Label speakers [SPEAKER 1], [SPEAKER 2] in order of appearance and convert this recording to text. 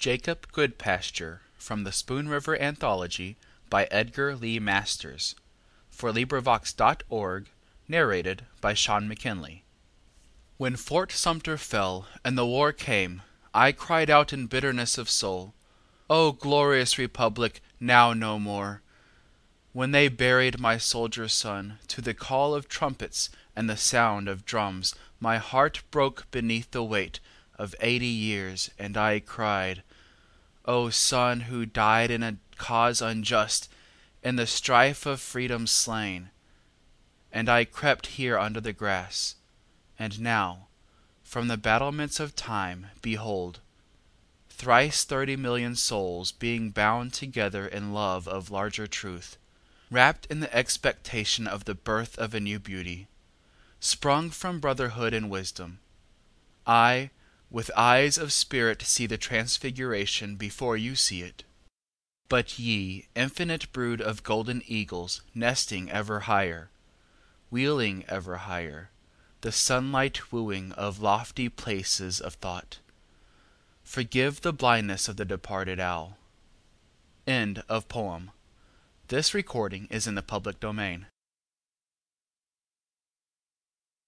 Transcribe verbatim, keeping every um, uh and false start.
[SPEAKER 1] Jacob Goodpasture from the Spoon River Anthology by Edgar Lee Masters for LibriVox dot org, narrated by Sean McKinley. When Fort Sumter fell and the war came, I cried out in bitterness of soul, "O glorious Republic, now no more!" When they buried my soldier son, to the call of trumpets and the sound of drums, my heart broke beneath the weight of eighty years, and I cried, "O son who died in a cause unjust, in the strife of freedom slain!" And I crept here under the grass, and now, from the battlements of time, behold, thrice thirty million souls being bound together in love of larger truth, wrapped in the expectation of the birth of a new beauty, sprung from brotherhood and wisdom. I, with eyes of spirit, see the transfiguration before you see it. But ye, infinite brood of golden eagles, nesting ever higher, wheeling ever higher, the sunlight wooing of lofty places of thought, forgive the blindness of the departed owl. End of poem. This recording is in the public domain.